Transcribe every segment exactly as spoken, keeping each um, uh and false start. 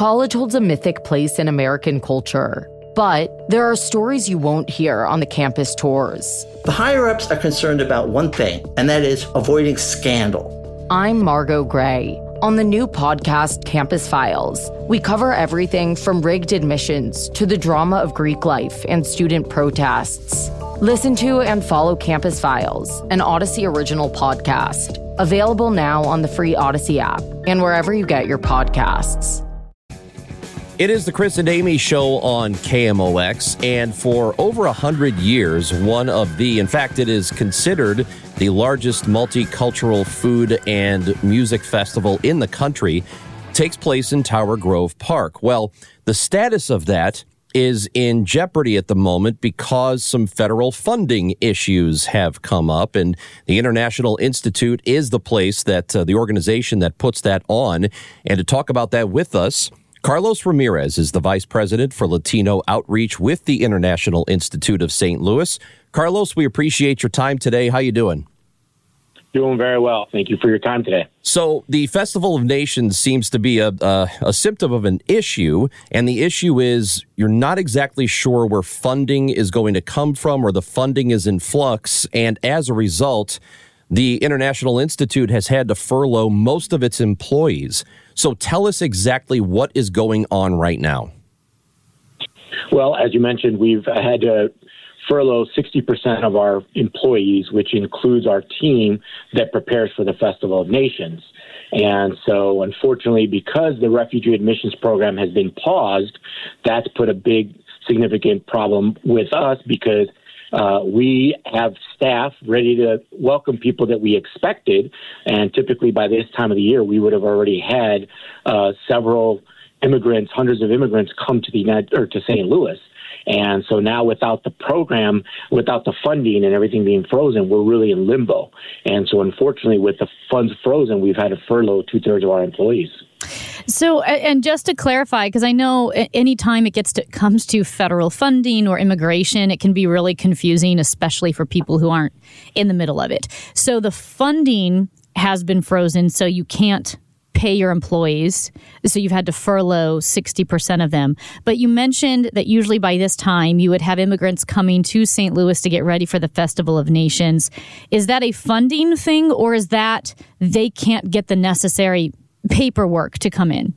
college holds a mythic place in American culture. But there are stories you won't hear on the campus tours. The higher-ups are concerned about one thing, and that is avoiding scandal. I'm Margot Gray. On the new podcast, Campus Files, we cover everything from rigged admissions to the drama of Greek life and student protests. Listen to and follow Campus Files, an Odyssey original podcast. Available now on the free Odyssey app and wherever you get your podcasts. It is the Chris and Amy Show on K M O X, and for over a hundred years, one of the, in fact, it is considered the largest multicultural food and music festival in the country, takes place in Tower Grove Park. Well, the status of that is in jeopardy at the moment because some federal funding issues have come up, and the International Institute is the place that, uh, the organization that puts that on. And to talk about that with us, Carlos Ramirez is the Vice President for Latino Outreach with the International Institute of Saint Louis. Carlos, we appreciate your time today. How you doing? Doing very well. Thank you for your time today. So the Festival of Nations seems to be a, a, a symptom of an issue, and the issue is you're not exactly sure where funding is going to come from, or the funding is in flux, and as a result, the International Institute has had to furlough most of its employees. So tell us exactly what is going on right now. Well, as you mentioned, we've had to furlough sixty percent of our employees, which includes our team that prepares for the Festival of Nations. And so, unfortunately, because the refugee admissions program has been paused, that's put a big, significant problem with us because Uh, we have staff ready to welcome people that we expected, and typically by this time of the year, we would have already had uh, several immigrants, hundreds of immigrants, come to the United or to Saint Louis. And so now, without the program, without the funding and everything being frozen, we're really in limbo. And so, unfortunately, with the funds frozen, we've had to furlough two thirds of our employees. So, and just to clarify, because I know anytime it gets to, comes to federal funding or immigration, it can be really confusing, especially for people who aren't in the middle of it. So the funding has been frozen, so you can't pay your employees. So you've had to furlough sixty percent of them. But you mentioned that usually by this time you would have immigrants coming to Saint Louis to get ready for the Festival of Nations. Is that a funding thing, or is that they can't get the necessary paperwork to come in?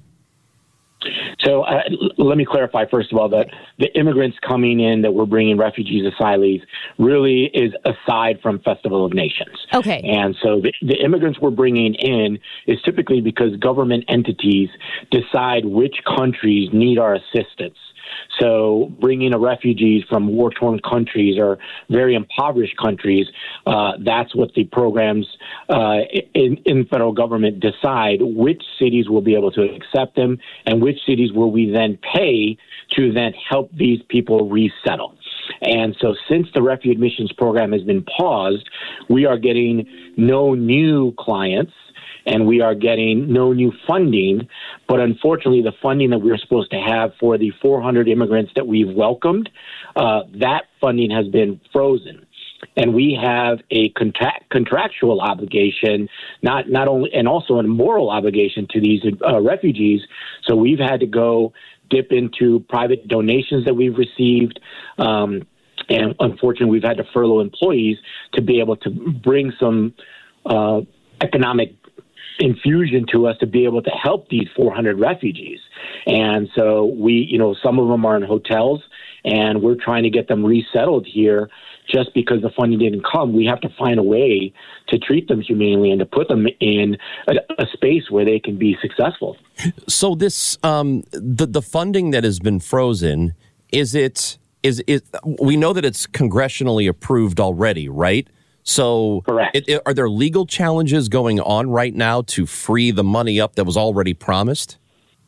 So uh, let me clarify, first of all, that the immigrants coming in that we're bringing, refugees, asylees, really is aside from Festival of Nations. Okay. And so the, the immigrants we're bringing in is typically because government entities decide which countries need our assistance. So bringing a refugees from war-torn countries or very impoverished countries, uh, that's what the programs uh, in, in federal government decide which cities will be able to accept them and which cities will we then pay to then help these people resettle. And so since the refugee admissions program has been paused, we are getting no new clients, and we are getting no new funding. But unfortunately, the funding that we were supposed to have for the four hundred immigrants that we've welcomed, uh, that funding has been frozen. And we have a contract, contractual obligation, not not only, and also a moral obligation to these uh, refugees. So we've had to go dip into private donations that we've received. Um, and unfortunately, we've had to furlough employees to be able to bring some uh, economic infusion to us to be able to help these four hundred refugees. And so we, you know, some of them are in hotels, and we're trying to get them resettled here. Just because the funding didn't come, we have to find a way to treat them humanely and to put them in a, a space where they can be successful. So this, um, the the funding that has been frozen, is it is it? We know that it's congressionally approved already, right? So correct. It, it, are there legal challenges going on right now to free the money up that was already promised?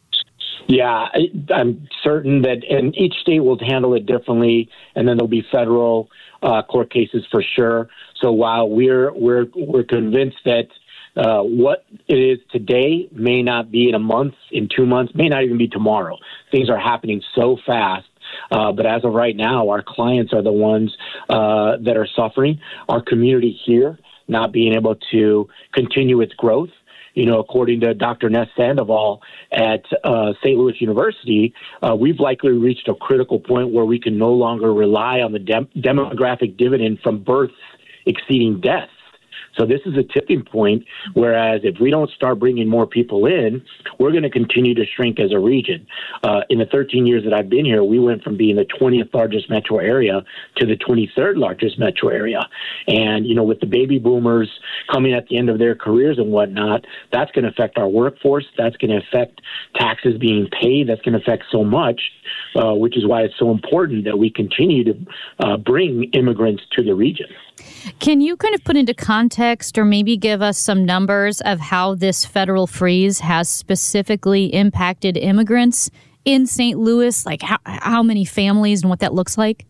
Yeah, I, I'm certain that, and each state will handle it differently, and then there'll be federal uh, court cases for sure. So while we're we're we're convinced that uh, what it is today may not be in a month, in two months, may not even be tomorrow. Things are happening so fast. Uh, but as of right now, our clients are the ones uh, that are suffering. Our community here not being able to continue its growth. you know, according to Doctor Ness Sandoval at uh, Saint Louis University, uh, we've likely reached a critical point where we can no longer rely on the dem- demographic dividend from births exceeding deaths. So this is a tipping point, whereas if we don't start bringing more people in, we're going to continue to shrink as a region. Uh, in the thirteen years that I've been here, we went from being the twentieth largest metro area to the twenty-third largest metro area. And, you know, with the baby boomers coming at the end of their careers and whatnot, that's going to affect our workforce. That's going to affect taxes being paid. That's going to affect so much, uh, which is why it's so important that we continue to uh, bring immigrants to the region. Can you kind of put into context or maybe give us some numbers of how this federal freeze has specifically impacted immigrants in Saint Louis? Like how, how many families and what that looks like?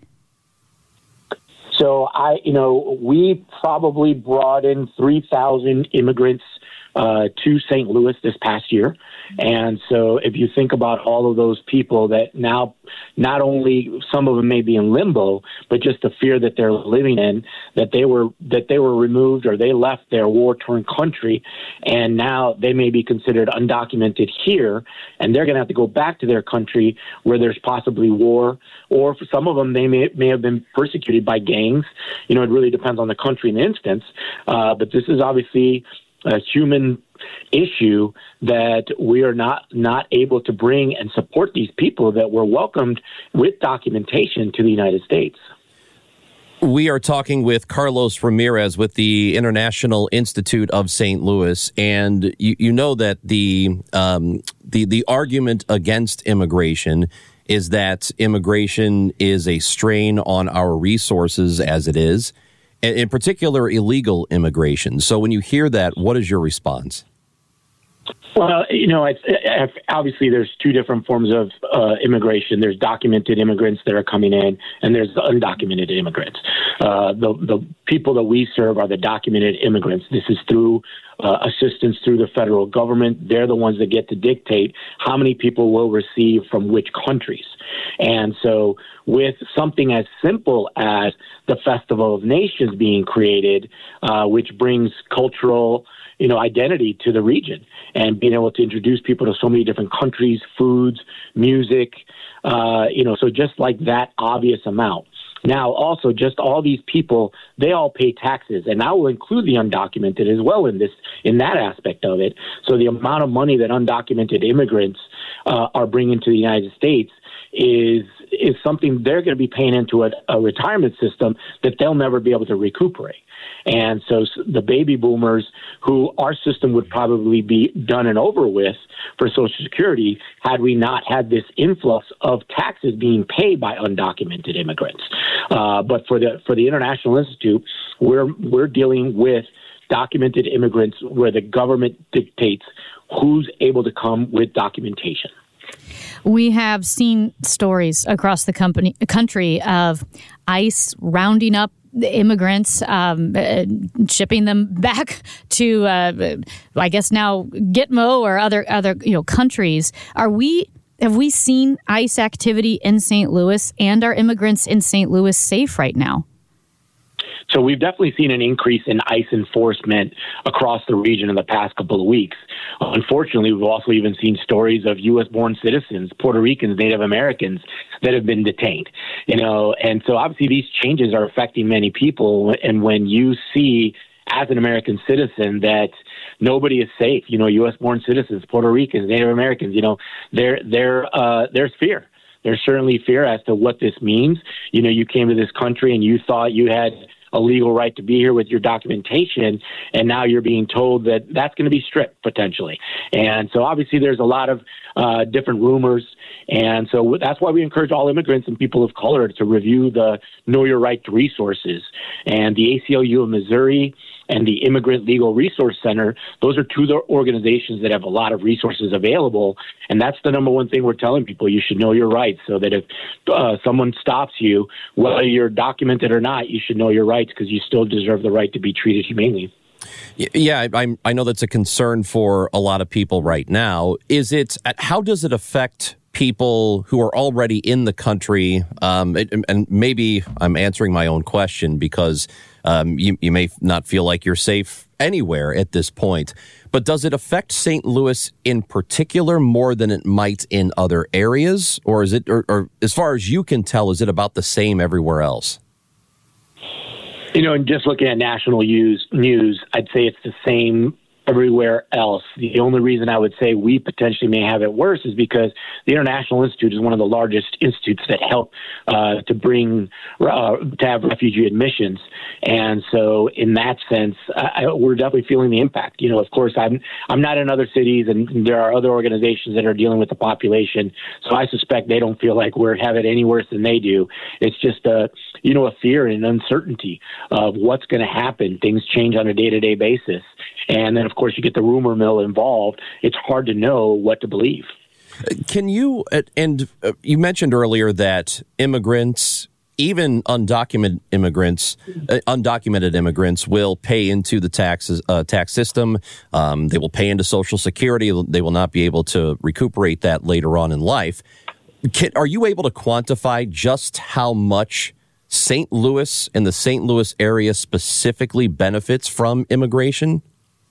So I, you know, we probably brought in three thousand immigrants uh, to Saint Louis this past year. And so if you think about all of those people that now, not only some of them may be in limbo, but just the fear that they're living in, that they were that they were removed or they left their war-torn country, and now they may be considered undocumented here, and they're going to have to go back to their country where there's possibly war, or for some of them, they may, may have been persecuted by gangs. You know, it really depends on the country and instance, uh, but this is obviously a human issue that we are not not able to bring and support these people that were welcomed with documentation to the United States. We are talking with Carlos Ramirez with the International Institute of Saint Louis, and you, you know that the um, the the argument against immigration is that immigration is a strain on our resources as it is, in particular illegal immigration. So when you hear that, what is your response? Well, you know, it's, it's, obviously there's two different forms of uh, immigration. There's documented immigrants that are coming in, and there's the undocumented immigrants. Uh, the, the people that we serve are the documented immigrants. This is through uh, assistance through the federal government. They're the ones that get to dictate how many people will receive from which countries. And so with something as simple as the Festival of Nations being created, uh, which brings cultural you know, identity to the region, and being able to introduce people to so many different countries, foods, music, uh, you know, so just like that obvious amount. Now, also, just all these people, they all pay taxes, and that will include the undocumented as well in this, in that aspect of it. So the amount of money that undocumented immigrants uh, are bringing to the United States is is something they're going to be paying into a, a retirement system that they'll never be able to recuperate. And so the baby boomers, who our system would probably be done and over with for Social Security had we not had this influx of taxes being paid by undocumented immigrants. Uh, but for the for the International Institute, we're we're dealing with documented immigrants where the government dictates who's able to come with documentation. We have seen stories across the company, country of ICE rounding up the immigrants, um, uh, shipping them back to, uh, I guess now Gitmo or other other you know countries. Are we have we seen ICE activity in Saint Louis, and are immigrants in Saint Louis safe right now? So we've definitely seen an increase in ICE enforcement across the region in the past couple of weeks. Unfortunately, we've also even seen stories of U S-born citizens, Puerto Ricans, Native Americans that have been detained. You know, and so obviously these changes are affecting many people. And when you see, as an American citizen, that nobody is safe, you know, U S-born citizens, Puerto Ricans, Native Americans, you know, there, there, uh, there's fear. There's certainly fear as to what this means. You know, you came to this country and you thought you had a legal right to be here with your documentation, and now you're being told that that's going to be stripped potentially. And so obviously there's a lot of uh, different rumors, and so that's why we encourage all immigrants and people of color to review the Know Your Right to Resources. And the A C L U of Missouri and the Immigrant Legal Resource Center, those are two organizations that have a lot of resources available. And that's the number one thing we're telling people. You should know your rights, so that if uh, someone stops you, whether you're documented or not, you should know your rights, because you still deserve the right to be treated humanely. Yeah, I, I know that's a concern for a lot of people right now. Is it, how does it affect people who are already in the country? Um, and maybe I'm answering my own question because um, you, you may not feel like you're safe anywhere at this point. But does it affect Saint Louis in particular more than it might in other areas? Or is it, or, or as far as you can tell, is it about the same everywhere else? You know, and just looking at national news, news, I'd say it's the same everywhere else. The only reason I would say we potentially may have it worse is because the International Institute is one of the largest institutes that help uh, to bring uh, to have refugee admissions, and so in that sense, I, we're definitely feeling the impact. You know, of course, I'm I'm not in other cities, and there are other organizations that are dealing with the population, so I suspect they don't feel like we're have it any worse than they do. It's just a you know a fear and uncertainty of what's going to happen. Things change on a day-to-day basis. And then, of course, you get the rumor mill involved. It's hard to know what to believe. Can you, and you mentioned earlier that immigrants, even undocumented immigrants, uh, undocumented immigrants will pay into the taxes, uh, tax system. Um, they will pay into Social Security. They will not be able to recuperate that later on in life. Can, are you able to quantify just how much Saint Louis and the Saint Louis area specifically benefits from immigration?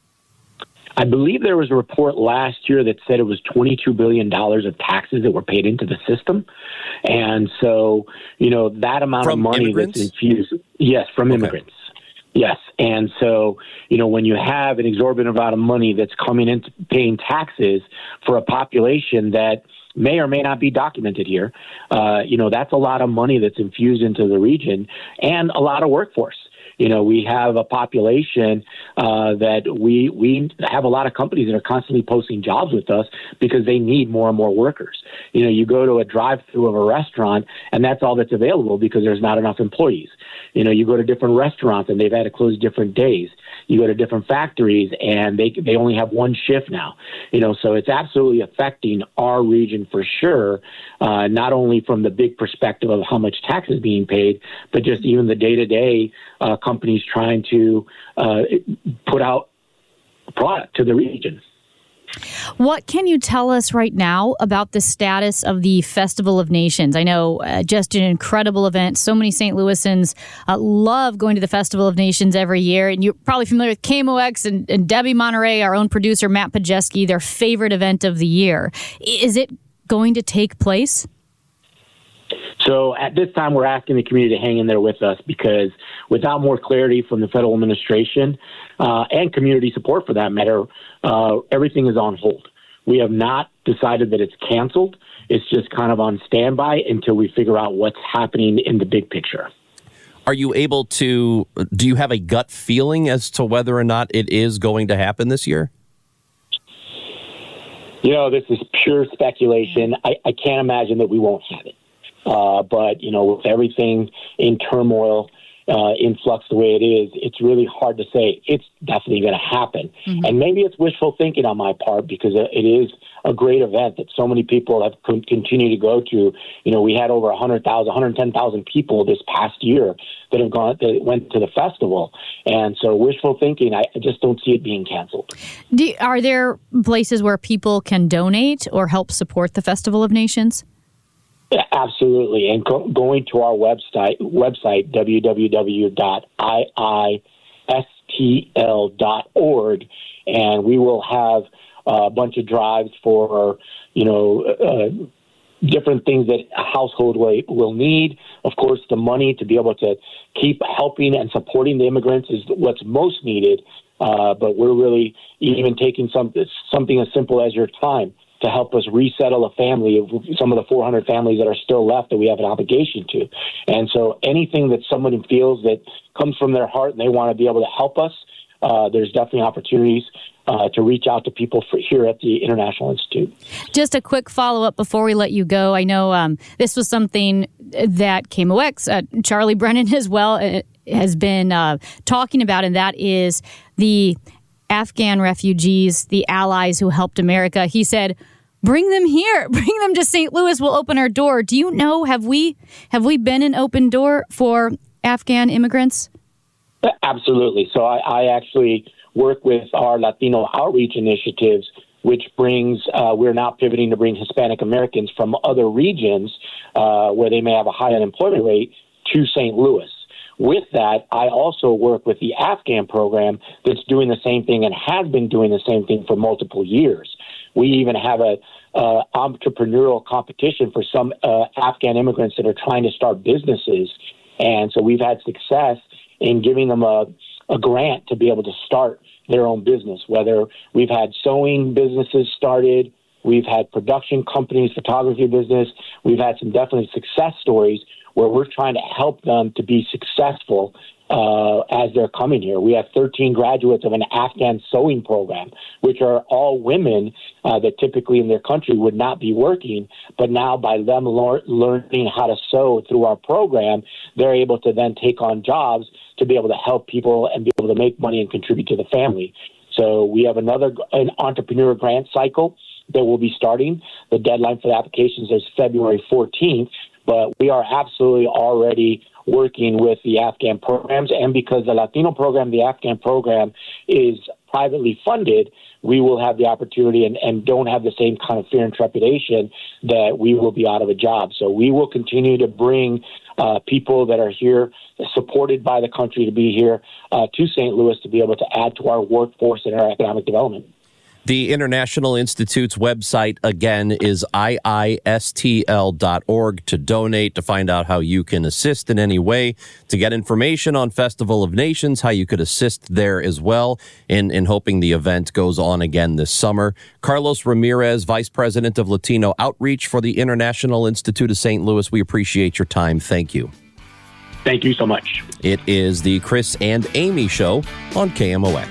I believe there was a report last year that said it was twenty-two billion dollars of taxes that were paid into the system. And so, you know, that amount from of money immigrants? that's infused. Yes, from okay. immigrants. Yes. And so, you know, when you have an exorbitant amount of money that's coming into paying taxes for a population that may or may not be documented here, uh, you know, that's a lot of money that's infused into the region and a lot of workforce. You know, we have a population uh, that we we have a lot of companies that are constantly posting jobs with us because they need more and more workers. You know, you go to a drive-through of a restaurant and that's all that's available because there's not enough employees. You know, you go to different restaurants and they've had to close different days. You go to different factories and they they only have one shift now. You know, so it's absolutely affecting our region for sure, uh, not only from the big perspective of how much tax is being paid, but just even the day-to-day uh, companies trying to uh, put out a product to the region. What can you tell us right now about the status of the Festival of Nations? I know uh, just an incredible event. So many Saint Louisans uh, love going to the Festival of Nations every year. And you're probably familiar with K M O X and, and Debbie Monterey, our own producer, Matt Pajeski, their favorite event of the year. Is it going to take place? So at this time, we're asking the community to hang in there with us because without more clarity from the federal administration uh, and community support for that matter, uh, everything is on hold. We have not decided that it's canceled. It's just kind of on standby until we figure out what's happening in the big picture. Are you able to, do you have a gut feeling as to whether or not it is going to happen this year? You know, this is pure speculation. I, I can't imagine that we won't have it. Uh, but, you know, with everything in turmoil, uh, in flux the way it is, it's really hard to say it's definitely going to happen. Mm-hmm. And maybe it's wishful thinking on my part because it is a great event that so many people have con- continued to go to. You know, we had over one hundred thousand, one hundred ten thousand people this past year that have gone, that went to the festival. And so wishful thinking, I, I just don't see it being canceled. Do, are there places where people can donate or help support the Festival of Nations? Yeah, absolutely. And go, going to our website, website w w w dot i i s t l dot org, and we will have a bunch of drives for, you know, uh, different things that a household will, will need. Of course, the money to be able to keep helping and supporting the immigrants is what's most needed. Uh, but we're really even taking some, something as simple as your time to help us resettle a family of some of the four hundred families that are still left that we have an obligation to. And so anything that someone feels that comes from their heart and they want to be able to help us, uh, there's definitely opportunities uh, to reach out to people for, here at the International Institute. Just a quick follow-up before we let you go. I know um, this was something that K M O X, uh, Charlie Brennan as well, uh, has been uh, talking about, and that is the Afghan refugees, the allies who helped America. He said, bring them here, bring them to Saint Louis, we'll open our door. Do you know, have we have we been an open door for Afghan immigrants? Absolutely. So I, I actually work with our Latino outreach initiatives, which brings, uh, we're now pivoting to bring Hispanic Americans from other regions uh, where they may have a high unemployment rate to Saint Louis. With that, I also work with the Afghan program that's doing the same thing and has been doing the same thing for multiple years. We even have a uh, entrepreneurial competition for some uh, Afghan immigrants that are trying to start businesses. And so we've had success in giving them a, a grant to be able to start their own business, whether we've had sewing businesses started, we've had production companies, photography business, we've had some definitely success stories where we're trying to help them to be successful uh, as they're coming here. We have thirteen graduates of an Afghan sewing program, which are all women uh, that typically in their country would not be working. But now by them lear- learning how to sew through our program, they're able to then take on jobs to be able to help people and be able to make money and contribute to the family. So we have another an entrepreneur grant cycle that will be starting. The deadline for the applications is February fourteenth. But we are absolutely already working with the Afghan programs. And because the Latino program, the Afghan program is privately funded, we will have the opportunity and, and don't have the same kind of fear and trepidation that we will be out of a job. So we will continue to bring uh, people that are here, supported by the country to be here uh, to Saint Louis to be able to add to our workforce and our economic development. The International Institute's website, again, is I I S T L dot org to donate, to find out how you can assist in any way, to get information on Festival of Nations, how you could assist there as well, in, in hoping the event goes on again this summer. Carlos Ramirez, Vice President of Latino Outreach for the International Institute of Saint Louis, we appreciate your time. Thank you. Thank you so much. It is the Chris and Amy Show on K M O X.